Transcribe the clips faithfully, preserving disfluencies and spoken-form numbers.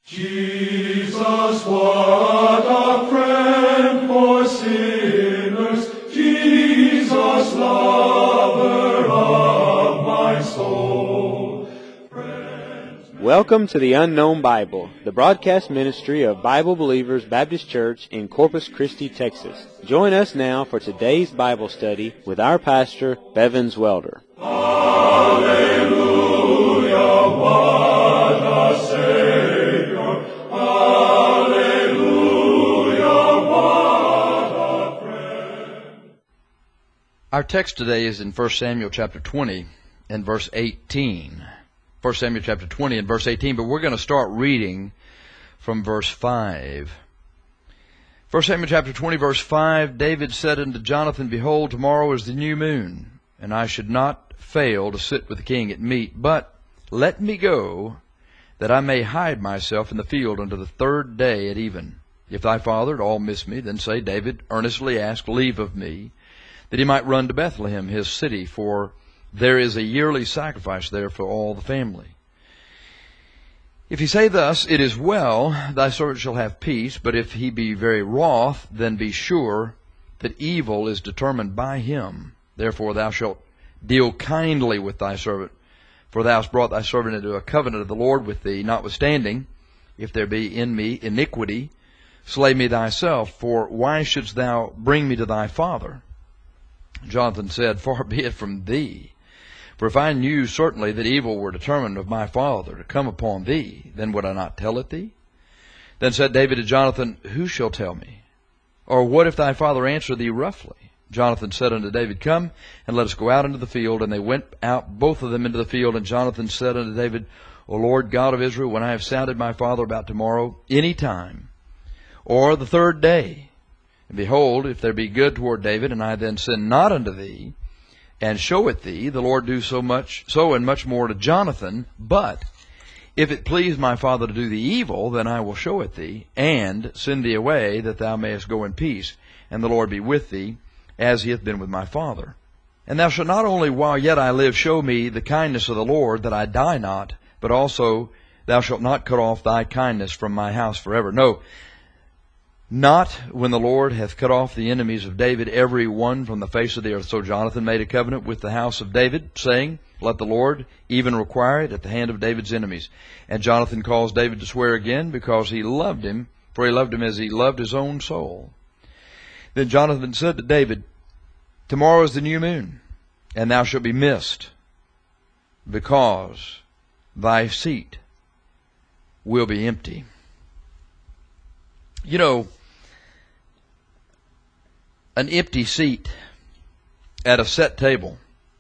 Jesus, what a friend for sinners, Jesus, lover of my soul. Friends, Welcome to the Unknown Bible, the broadcast ministry of Bible Believers Baptist Church in Corpus Christi, Texas. Join us now for today's Bible study with our pastor, Bevins Welder. Hallelujah, what a Savior. Hallelujah, what a friend. Our text today is in First Samuel chapter twenty and verse eighteen. First Samuel chapter twenty and verse eighteen, but we're going to start reading from verse five. First Samuel chapter twenty, verse five, David said unto Jonathan, Behold, tomorrow is the new moon, and I should not fail to sit with the king at meat, but let me go, that I may hide myself in the field unto the third day at even. If thy father at all miss me, then say, David earnestly asked leave of me, that he might run to Bethlehem, his city, for there is a yearly sacrifice there for all the family. If he say thus, It is well, thy servant shall have peace, but if he be very wroth, then be sure that evil is determined by him. Therefore thou shalt deal kindly with thy servant, for thou hast brought thy servant into a covenant of the Lord with thee. Notwithstanding, if there be in me iniquity, slay me thyself, for why shouldst thou bring me to thy father? Jonathan said, Far be it from thee. For if I knew certainly that evil were determined of my father to come upon thee, then would I not tell it thee? Then said David to Jonathan, Who shall tell me? Or what if thy father answer thee roughly? Jonathan said unto David, Come, and let us go out into the field. And they went out both of them into the field. And Jonathan said unto David, O Lord God of Israel, when I have sounded my father about tomorrow, any time, or the third day, and behold, if there be good toward David, and I then sin not unto thee, and show it thee, the Lord do so much, so and much more to Jonathan. But if it please my father to do thee evil, then I will show it thee, and send thee away, that thou mayest go in peace, and the Lord be with thee, as he hath been with my father. And thou shalt not only while yet I live show me the kindness of the Lord, that I die not, but also thou shalt not cut off thy kindness from my house forever. No, not when the Lord hath cut off the enemies of David, every one from the face of the earth. So Jonathan made a covenant with the house of David, saying, Let the Lord even require it at the hand of David's enemies. And Jonathan caused David to swear again, because he loved him, for he loved him as he loved his own soul. Then Jonathan said to David, Tomorrow is the new moon, and thou shalt be missed, because thy seat will be empty. You know, an empty seat at a set table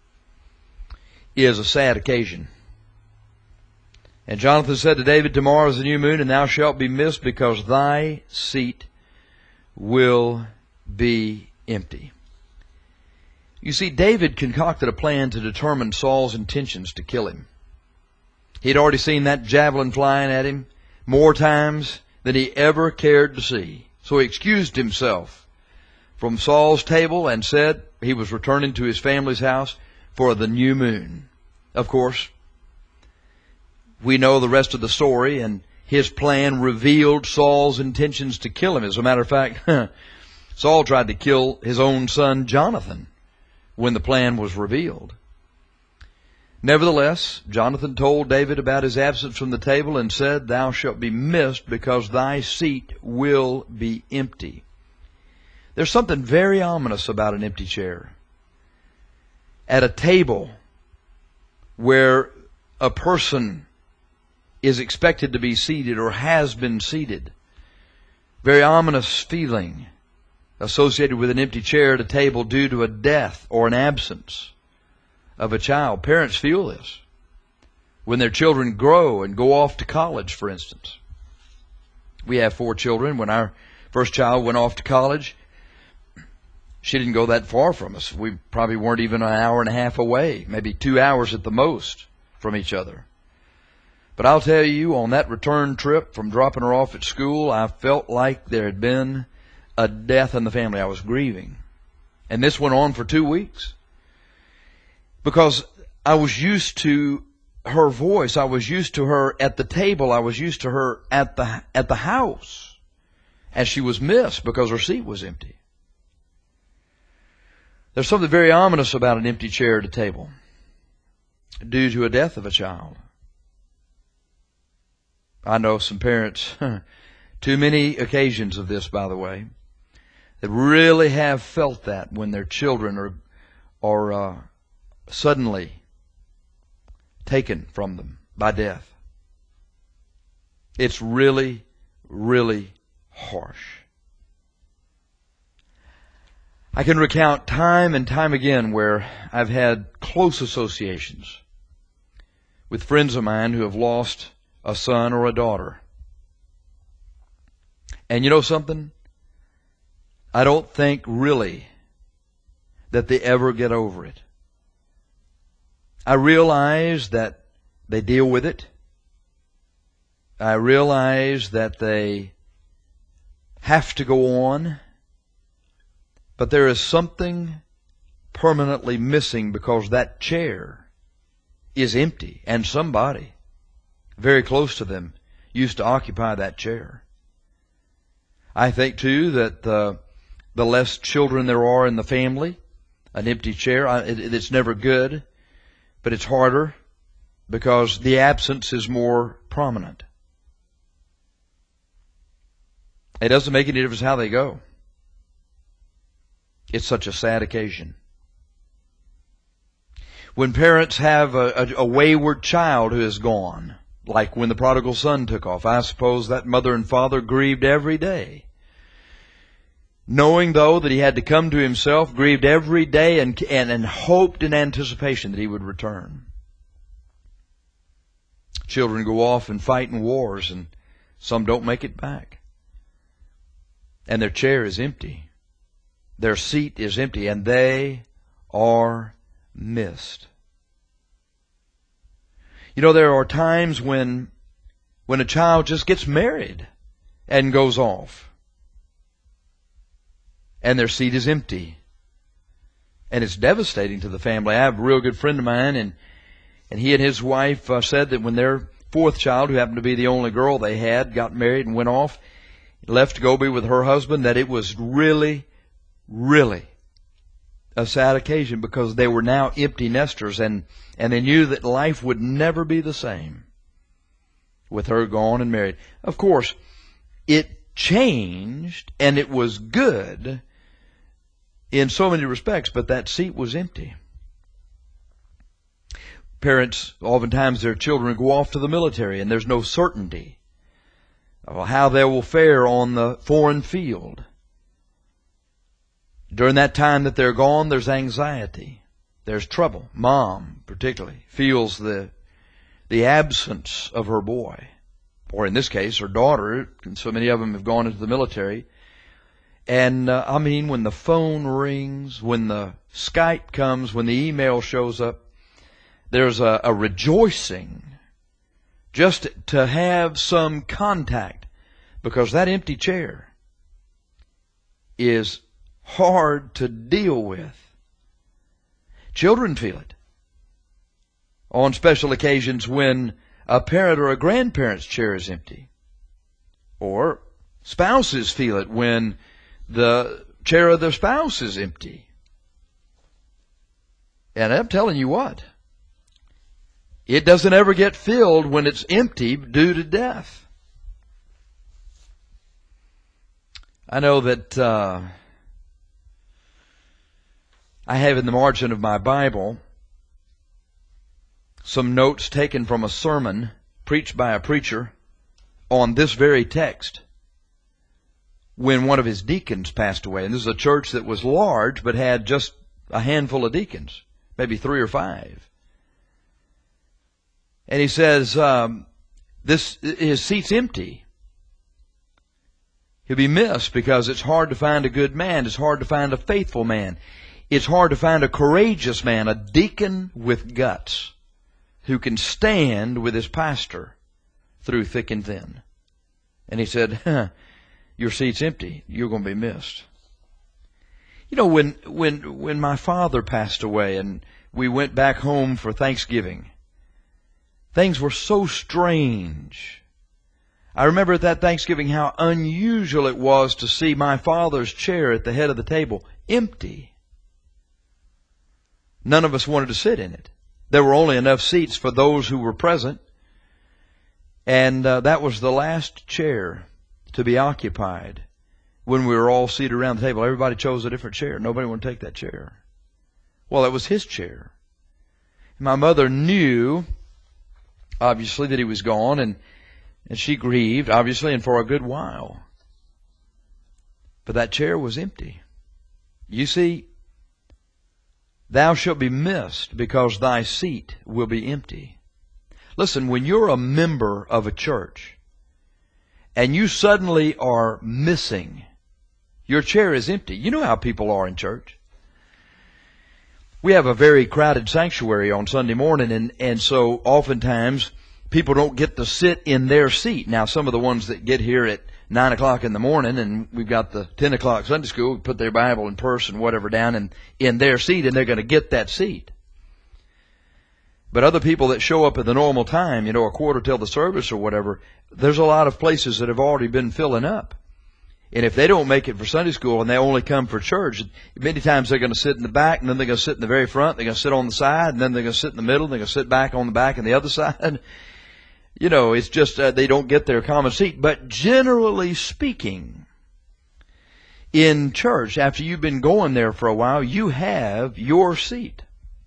is a sad occasion. And Jonathan said to David, Tomorrow is the new moon, and thou shalt be missed, because thy seat will be empty. You see, David concocted a plan to determine Saul's intentions to kill him. He'd already seen that javelin flying at him more times than he ever cared to see. So he excused himself from Saul's table and said he was returning to his family's house for the new moon. Of course, we know the rest of the story, and his plan revealed Saul's intentions to kill him. As a matter of fact, Saul tried to kill his own son Jonathan when the plan was revealed. Nevertheless, Jonathan told David about his absence from the table and said, Thou shalt be missed, because thy seat will be empty. There's something very ominous about an empty chair. At a table where a person is expected to be seated or has been seated, very ominous feeling associated with an empty chair at a table due to a death or an absence of a child. Parents feel this when their children grow and go off to college, for instance. We have four children. When our first child went off to college, she didn't go that far from us. We probably weren't even an hour and a half away, maybe two hours at the most from each other. But I'll tell you, on that return trip from dropping her off at school, I felt like there had been a death in the family. I was grieving. And this went on for two weeks. Because I was used to her voice. I was used to her at the table. I was used to her at the at the house. And she was missed because her seat was empty. There's something very ominous about an empty chair at a table due to a death of a child. I know some parents, too many occasions of this, by the way, that really have felt that when their children are, are uh, suddenly taken from them by death. It's really, really harsh. I can recount time and time again where I've had close associations with friends of mine who have lost a son or a daughter. And you know something? I don't think really that they ever get over it. I realize that they deal with it. I realize that they have to go on. But there is something permanently missing because that chair is empty and somebody very close to them used to occupy that chair. I think too that uh, the less children there are in the family, an empty chair, it, it's never good, but it's harder because the absence is more prominent. It doesn't make any difference how they go. It's such a sad occasion. When parents have a, a, a wayward child who is gone, like when the prodigal son took off, I suppose that mother and father grieved every day. Knowing, though, that he had to come to himself, grieved every day and, and, and hoped in anticipation that he would return. Children go off and fight in wars, and some don't make it back. And their chair is empty. Their seat is empty, and they are missed. You know, there are times when, when a child just gets married and goes off, and their seat is empty. And it's devastating to the family. I have a real good friend of mine, and, and he and his wife uh, said that when their fourth child, who happened to be the only girl they had, got married and went off, left to go be with her husband, that it was really Really a sad occasion because they were now empty nesters, and, and they knew that life would never be the same with her gone and married. Of course, it changed and it was good in so many respects, but that seat was empty. Parents, oftentimes their children go off to the military and there's no certainty of how they will fare on the foreign field. During that time that they're gone, there's anxiety. There's trouble. Mom, particularly, feels the the absence of her boy. Or in this case, her daughter. And so many of them have gone into the military. And, uh, I mean, when the phone rings, when the Skype comes, when the email shows up, there's a, a rejoicing just to have some contact. Because that empty chair is hard to deal with. Children feel it on special occasions when a parent or a grandparent's chair is empty. Or spouses feel it when the chair of their spouse is empty. And I'm telling you what, it doesn't ever get filled when it's empty due to death. I know that uh, I have in the margin of my Bible some notes taken from a sermon preached by a preacher on this very text when one of his deacons passed away. And this is a church that was large but had just a handful of deacons, maybe three or five. And he says, um, this his seat's empty. He'll be missed because it's hard to find a good man. It's hard to find a faithful man. It's hard to find a courageous man, a deacon with guts, who can stand with his pastor through thick and thin. And he said, huh, your seat's empty. You're going to be missed. You know, when, when, when my father passed away and we went back home for Thanksgiving, Things were so strange. I remember at that Thanksgiving how unusual it was to see my father's chair at the head of the table empty. None of us wanted to sit in it. There were only enough seats for those who were present. And uh, that was the last chair to be occupied when we were all seated around the table. Everybody chose a different chair. Nobody wanted to take that chair. Well, it was his chair. My mother knew, obviously, that he was gone, and, and she grieved, obviously, and for a good while. But that chair was empty. You see, thou shalt be missed because thy seat will be empty. Listen, when you're a member of a church and you suddenly are missing, your chair is empty. You know how people are in church. We have a very crowded sanctuary on Sunday morning, and, and so oftentimes people don't get to sit in their seat. Now, some of the ones that get here at nine o'clock in the morning, and we've got the ten o'clock Sunday school, put their Bible and purse and whatever down and in their seat, and they're going to get that seat. But other people that show up at the normal time, you know, a quarter till the service or whatever, there's a lot of places that have already been filling up. And if they don't make it for Sunday school and they only come for church, many times they're going to sit in the back, and then they're going to sit in the very front, they're going to sit on the side, and then they're going to sit in the middle, and they're going to sit back on the back and the other side. You know, it's just uh, they don't get their common seat. But generally speaking, in church, after you've been going there for a while, you have your seat.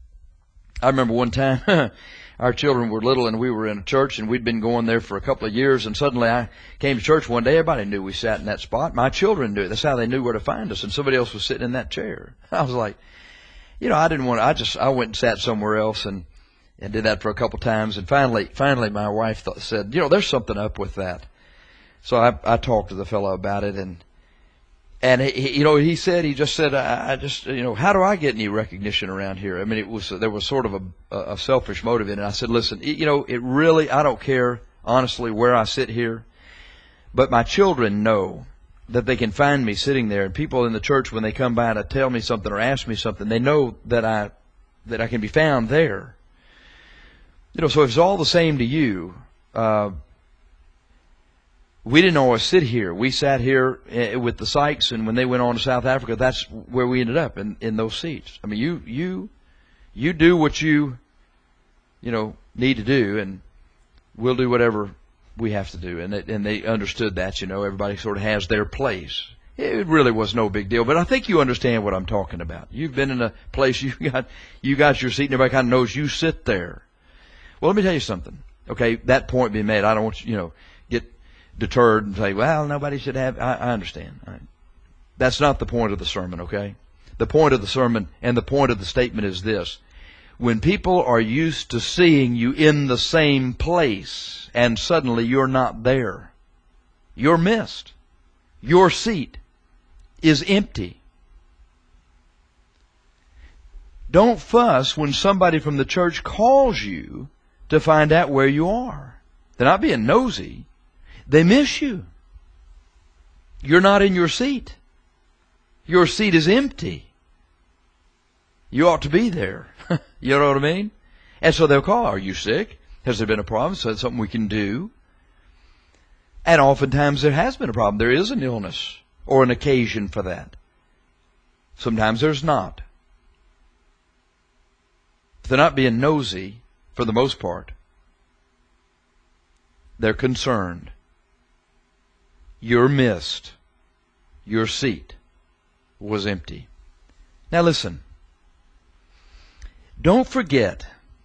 I remember one time our children were little and we were in a church and we'd been going there for a couple of years, and suddenly I came to church one day. Everybody knew we sat in that spot. My children knew. That's how they knew where to find us, and somebody else was sitting in that chair. I was like, you know, I didn't want to, I just, I went and sat somewhere else and, and did that for a couple times. And finally, finally my wife thought, said, you know, there's something up with that. So I, I talked to the fellow about it, and And, he, you know, he said, he just said, I, I just, you know, how do I get any recognition around here? I mean, it was, there was sort of a, a selfish motive in it. I said, listen, you know, it really, I don't care, honestly, where I sit here. But my children know that they can find me sitting there. And people in the church, when they come by to tell me something or ask me something, they know that I, that I can be found there. You know, so if it's all the same to you, uh, we didn't always sit here. We sat here with the Sykes, and when they went on to South Africa, that's where we ended up, in, in those seats. I mean, you you you do what you, you know, need to do, and we'll do whatever we have to do. And it, and they understood that, you know, everybody sort of has their place. It really was no big deal, but I think you understand what I'm talking about. You've been in a place, you got you got your seat, and everybody kind of knows you sit there. Well, let me tell you something. Okay, that point being made, I don't want you, you know, get deterred and say, well, nobody should have, I, I understand. I, that's not the point of the sermon, okay? The point of the sermon and the point of the statement is this. When people are used to seeing you in the same place and suddenly you're not there, you're missed. Your seat is empty. Don't fuss when somebody from the church calls you to find out where you are. They're not being nosy. They miss you. You're not in your seat. Your seat is empty. You ought to be there. You know what I mean? And so they'll call, are you sick? Has there been a problem? So that's something we can do. And oftentimes there has been a problem. There is an illness or an occasion for that. Sometimes there's not. If they're not being nosy, for the most part, they're concerned. You're missed. Your seat was empty. Now listen. Don't forget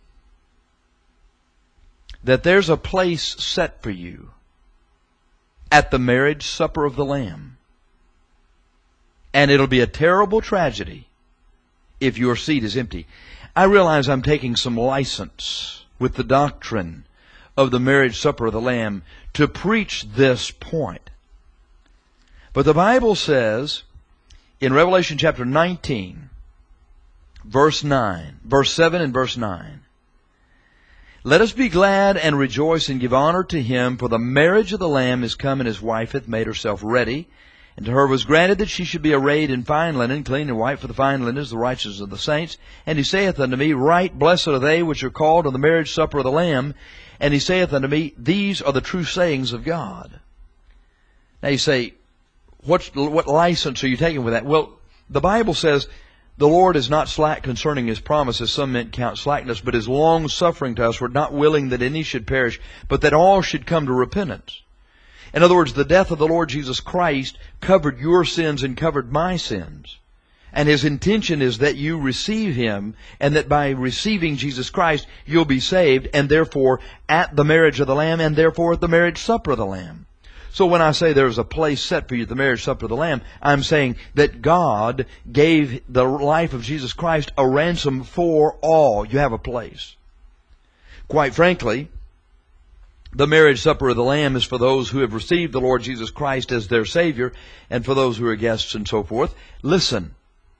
that there's a place set for you at the marriage supper of the Lamb. And it'll be a terrible tragedy if your seat is empty. I realize I'm taking some license with the doctrine of the marriage supper of the Lamb to preach this point. But the Bible says in Revelation chapter nineteen, verse nine, verse seven and verse nine, let us be glad and rejoice and give honor to him, for the marriage of the Lamb is come, and his wife hath made herself ready. And to her was granted that she should be arrayed in fine linen, clean and white, for the fine linen is the righteousness of the saints. And he saith unto me, right blessed are they which are called to the marriage supper of the Lamb. And he saith unto me, These are the true sayings of God. Now you say, What's, what license are you taking with that? Well, the Bible says, the Lord is not slack concerning His promises, some men count slackness, but is long-suffering to us. We're not willing that any should perish, but that all should come to repentance. In other words, the death of the Lord Jesus Christ covered your sins and covered my sins. And His intention is that you receive Him, and that by receiving Jesus Christ, you'll be saved, and therefore at the marriage of the Lamb, and therefore at the marriage supper of the Lamb. So when I say there's a place set for you at the marriage supper of the Lamb, I'm saying that God gave the life of Jesus Christ a ransom for all. You have a place. Quite frankly, the marriage supper of the Lamb is for those who have received the Lord Jesus Christ as their Savior, and for those who are guests and so forth. Listen,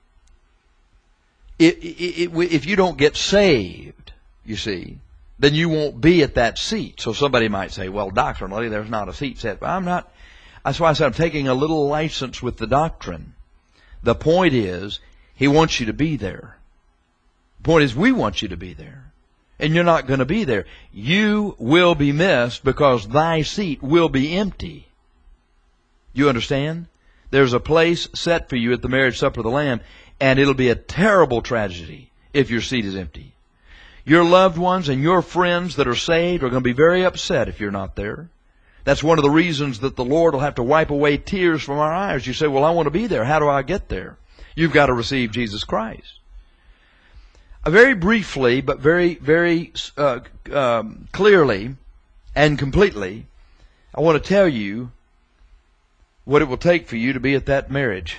if you don't get saved, you see, then you won't be at that seat. So somebody might say, well, doctrinally, there's not a seat set. But I'm not. That's why I said I'm taking a little license with the doctrine. The point is, He wants you to be there. The point is, we want you to be there. And you're not going to be there. You will be missed because thy seat will be empty. You understand? There's a place set for you at the marriage supper of the Lamb, and it'll be a terrible tragedy if your seat is empty. Your loved ones and your friends that are saved are going to be very upset if you're not there. That's one of the reasons that the Lord will have to wipe away tears from our eyes. You say, well, I want to be there. How do I get there? You've got to receive Jesus Christ. Uh, very briefly, but very, very uh, um, clearly and completely, I want to tell you what it will take for you to be at that marriage.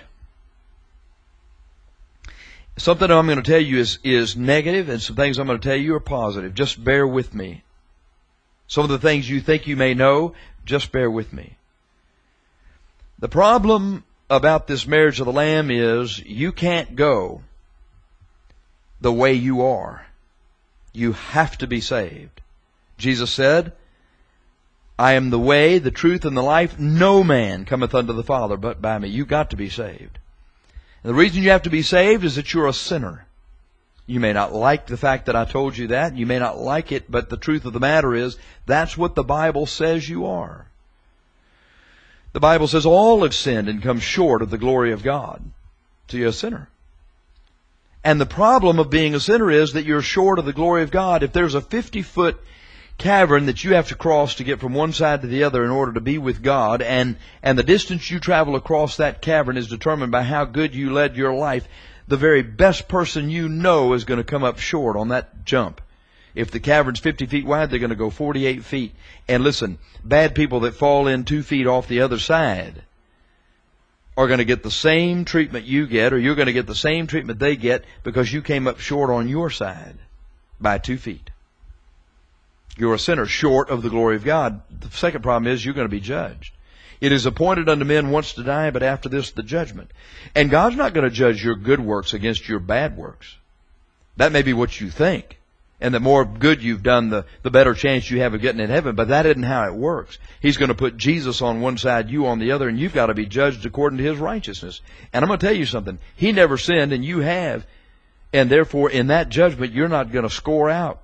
Something I'm going to tell you is, is negative, and some things I'm going to tell you are positive. Just bear with me. Some of the things you think you may know, just bear with me. The problem about this marriage of the Lamb is you can't go the way you are. You have to be saved. Jesus said, I am the way, the truth, and the life. No man cometh unto the Father but by me. You've got to be saved. And the reason you have to be saved is that you're a sinner. You may not like the fact that I told you that. You may not like it, but the truth of the matter is, that's what the Bible says you are. The Bible says all have sinned and come short of the glory of God. So you're a sinner. And the problem of being a sinner is that you're short of the glory of God. If there's a fifty-foot cavern that you have to cross to get from one side to the other in order to be with God, and, and the distance you travel across that cavern is determined by how good you led your life, the very best person you know is going to come up short on that jump. If the cavern's fifty feet wide, they're going to go forty-eight feet. And listen, bad people that fall in two feet off the other side are going to get the same treatment you get, or you're going to get the same treatment they get because you came up short on your side by two feet. You're a sinner short of the glory of God. The second problem is you're going to be judged. It is appointed unto men once to die, but after this the judgment. And God's not going to judge your good works against your bad works. That may be what you think. And the more good you've done, the, the better chance you have of getting in heaven. But that isn't how it works. He's going to put Jesus on one side, you on the other, and you've got to be judged according to His righteousness. And I'm going to tell you something. He never sinned, and you have. And therefore, in that judgment, you're not going to score out.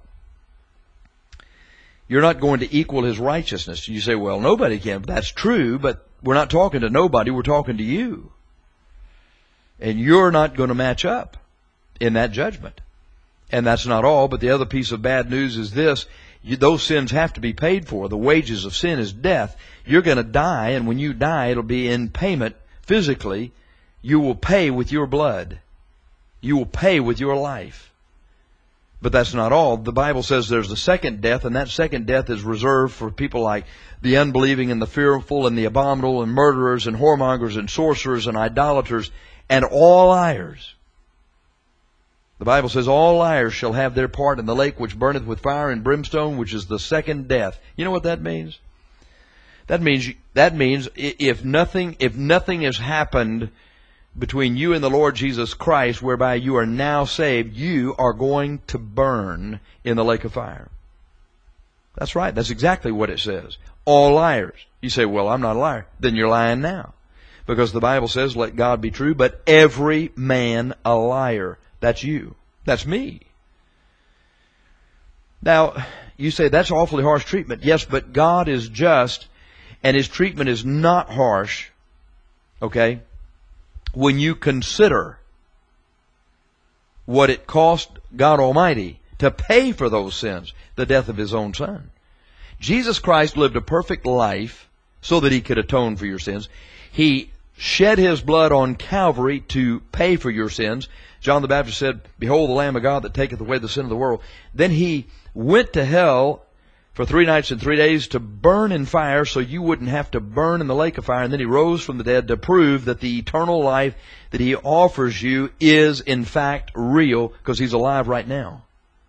You're not going to equal His righteousness. You say, well, nobody can. That's true, but we're not talking to nobody. We're talking to you. And you're not going to match up in that judgment. And that's not all, but the other piece of bad news is this. You, those sins have to be paid for. The wages of sin is death. You're going to die, and when you die, it'll be in payment physically. You will pay with your blood. You will pay with your life. But that's not all. The Bible says there's the second death, and that second death is reserved for people like the unbelieving and the fearful and the abominable and murderers and whoremongers and sorcerers and idolaters and all liars. The Bible says all liars shall have their part in the lake which burneth with fire and brimstone, which is the second death. You know what that means? That means that means if nothing if nothing has happened between you and the Lord Jesus Christ, whereby you are now saved, you are going to burn in the lake of fire. That's right. That's exactly what it says. All liars. You say, well, I'm not a liar. Then you're lying now. Because the Bible says, let God be true, but every man a liar. That's you. That's me. Now, You say, that's awfully harsh treatment. Yes, but God is just, and His treatment is not harsh, okay, when you consider what it cost God Almighty to pay for those sins, the death of His own Son. Jesus Christ lived a perfect life so that He could atone for your sins. He shed His blood on Calvary to pay for your sins. John the Baptist said, "Behold the Lamb of God that taketh away the sin of the world." Then He went to hell for three nights and three days to burn in fire so you wouldn't have to burn in the lake of fire. And then He rose from the dead to prove that the eternal life that He offers you is in fact real, because He's alive right now.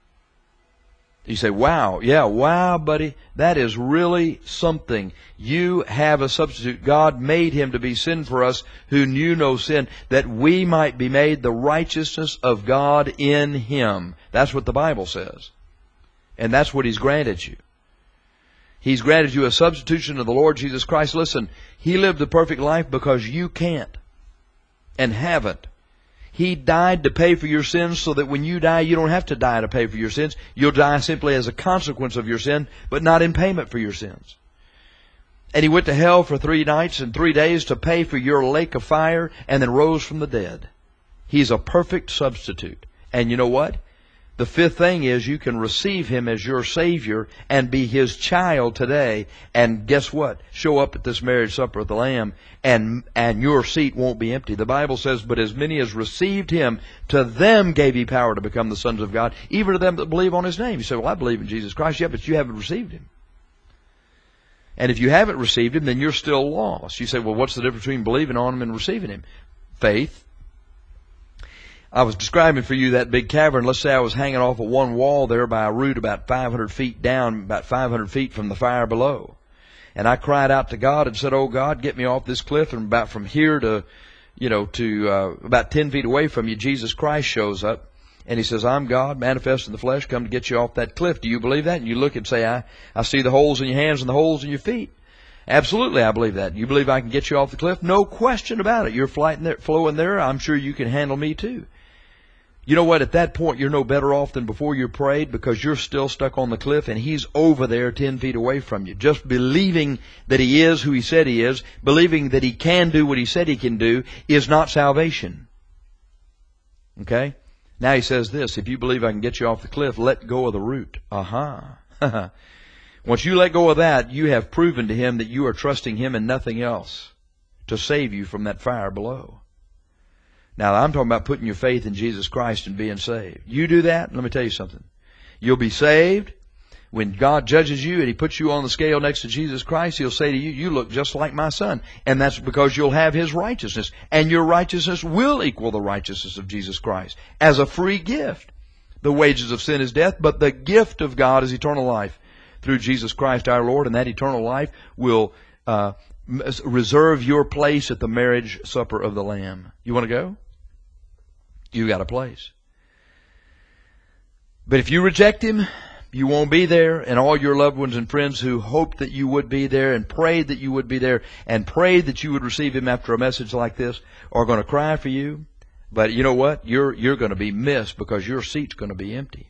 You say, wow, yeah, wow, buddy, that is really something. You have a substitute. God made Him to be sin for us who knew no sin, that we might be made the righteousness of God in Him. That's what the Bible says. And that's what He's granted you. He's granted you a substitution of the Lord Jesus Christ. Listen, He lived a perfect life because you can't and haven't. He died to pay for your sins so that when you die, you don't have to die to pay for your sins. You'll die simply as a consequence of your sin, but not in payment for your sins. And He went to hell for three nights and three days to pay for your lake of fire, and then rose from the dead. He's a perfect substitute. And you know what? The fifth thing is you can receive Him as your Savior and be His child today. And guess what? Show up at this marriage supper of the Lamb, and and your seat won't be empty. The Bible says, "But as many as received Him, to them gave He power to become the sons of God, even to them that believe on His name." You say, "Well, I believe in Jesus Christ." Yeah, but you haven't received Him. And if you haven't received Him, then you're still lost. You say, "Well, what's the difference between believing on Him and receiving Him?" Faith. I was describing for you that big cavern. Let's say I was hanging off of one wall there by a root about five hundred feet down, about five hundred feet from the fire below. And I cried out to God and said, "Oh God, get me off this cliff." And about from here to, you know, to uh, about ten feet away from you, Jesus Christ shows up. And He says, "I'm God, manifest in the flesh, come to get you off that cliff." Do you believe that? And you look and say, I, I see the holes in your hands and the holes in your feet. Absolutely, I believe that. You believe I can get you off the cliff? No question about it. You're flying there, flowing there. I'm sure you can handle me too. You know what? At that point, you're no better off than before you prayed, because you're still stuck on the cliff and He's over there ten feet away from you. Just believing that He is who He said He is, believing that He can do what He said He can do, is not salvation. Okay? Now He says this, "If you believe I can get you off the cliff, let go of the root." Aha. Uh-huh. Once you let go of that, you have proven to Him that you are trusting Him and nothing else to save you from that fire below. Now, I'm talking about putting your faith in Jesus Christ and being saved. You do that, let me tell you something. You'll be saved. When God judges you and He puts you on the scale next to Jesus Christ, He'll say to you, "You look just like my Son." And that's because you'll have His righteousness. And your righteousness will equal the righteousness of Jesus Christ as a free gift. The wages of sin is death, but the gift of God is eternal life through Jesus Christ our Lord. And that eternal life will uh, reserve your place at the marriage supper of the Lamb. You want to go? You got a place. But if you reject Him, you won't be there. And all your loved ones and friends who hoped that you would be there and prayed that you would be there and prayed that you would receive Him after a message like this are going to cry for you. But you know what? You're, you're going to be missed, because your seat's going to be empty.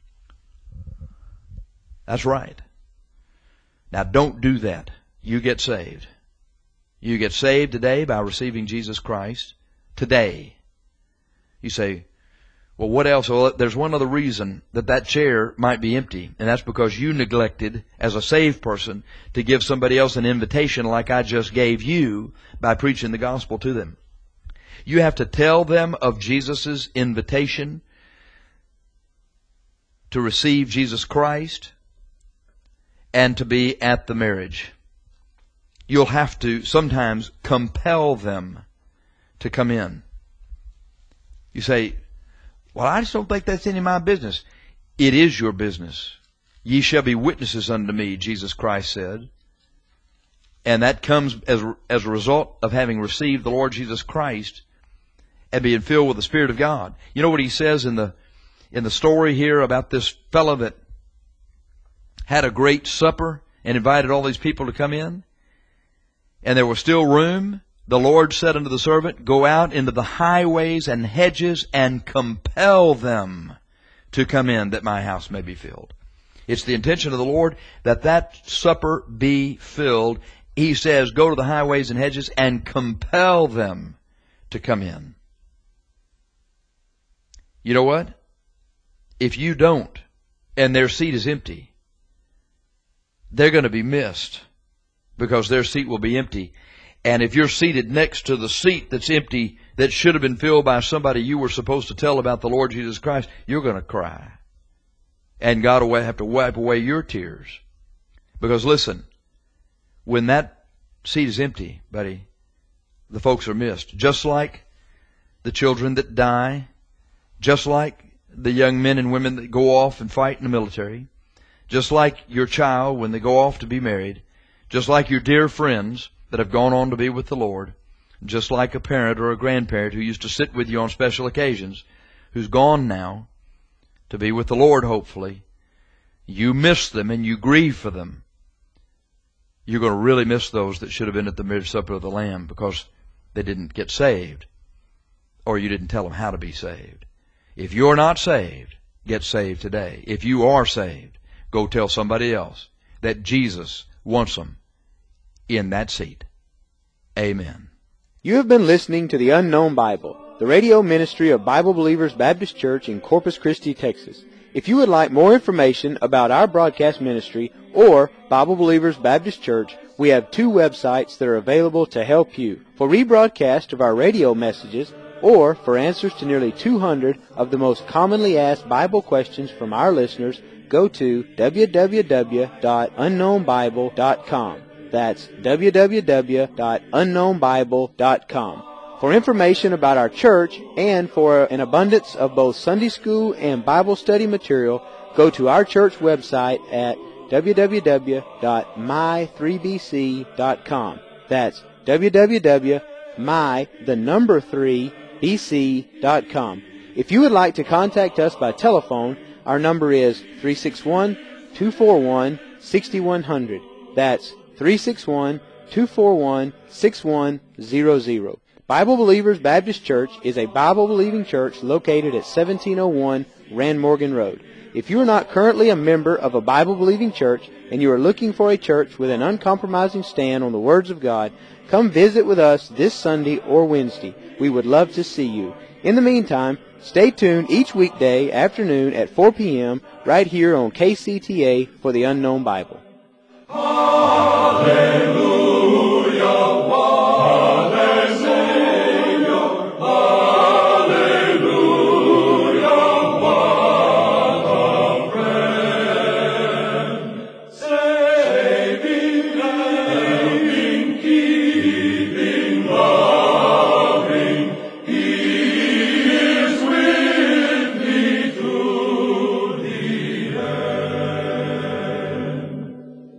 That's right. Now don't do that. You get saved. You get saved today by receiving Jesus Christ. Today. You say, "Well, what else?" Well, there's one other reason that that chair might be empty, and that's because you neglected, as a saved person, to give somebody else an invitation like I just gave you by preaching the gospel to them. You have to tell them of Jesus' invitation to receive Jesus Christ and to be at the marriage. You'll have to sometimes compel them to come in. You say, "Well, I just don't think that's any of my business." It is your business. "Ye shall be witnesses unto me," Jesus Christ said. And that comes as, as a result of having received the Lord Jesus Christ and being filled with the Spirit of God. You know what He says in the, in the story here about this fellow that had a great supper and invited all these people to come in? And there was still room. The Lord said unto the servant, "Go out into the highways and hedges and compel them to come in, that my house may be filled." It's the intention of the Lord that that supper be filled. He says, go to the highways and hedges and compel them to come in. You know what? If you don't, and their seat is empty, they're going to be missed because their seat will be empty. And if you're seated next to the seat that's empty that should have been filled by somebody you were supposed to tell about the Lord Jesus Christ, you're going to cry. And God will have to wipe away your tears. Because listen, when that seat is empty, buddy, the folks are missed. Just like the children that die, just like the young men and women that go off and fight in the military, just like your child when they go off to be married, just like your dear friends that have gone on to be with the Lord, just like a parent or a grandparent who used to sit with you on special occasions, who's gone now to be with the Lord, hopefully. You miss them and you grieve for them. You're going to really miss those that should have been at the marriage supper of the Lamb because they didn't get saved, or you didn't tell them how to be saved. If you're not saved, get saved today. If you are saved, go tell somebody else that Jesus wants them in that seat. Amen. You have been listening to the Unknown Bible, the radio ministry of Bible Believers Baptist Church in Corpus Christi, Texas. If you would like more information about our broadcast ministry or Bible Believers Baptist Church, we have two websites that are available to help you. For rebroadcast of our radio messages, or for answers to nearly two hundred of the most commonly asked Bible questions from our listeners, go to w w w dot unknown bible dot com. That's w w w dot unknown bible dot com. For information about our church and for an abundance of both Sunday school and Bible study material, go to our church website at w w w dot my three b c dot com. That's w w w dot my, the number three, b c dot com. If you would like to contact us by telephone, our number is three six one, two four one, six one zero zero. That's three six one, two four one, six one zero zero. Bible Believers Baptist Church is a Bible-believing church located at seventeen oh one Rand Morgan Road. If you are not currently a member of a Bible-believing church and you are looking for a church with an uncompromising stand on the words of God, come visit with us this Sunday or Wednesday. We would love to see you. In the meantime, stay tuned each weekday afternoon at four p.m. right here on K C T A for the Unknown Bible. Hallelujah.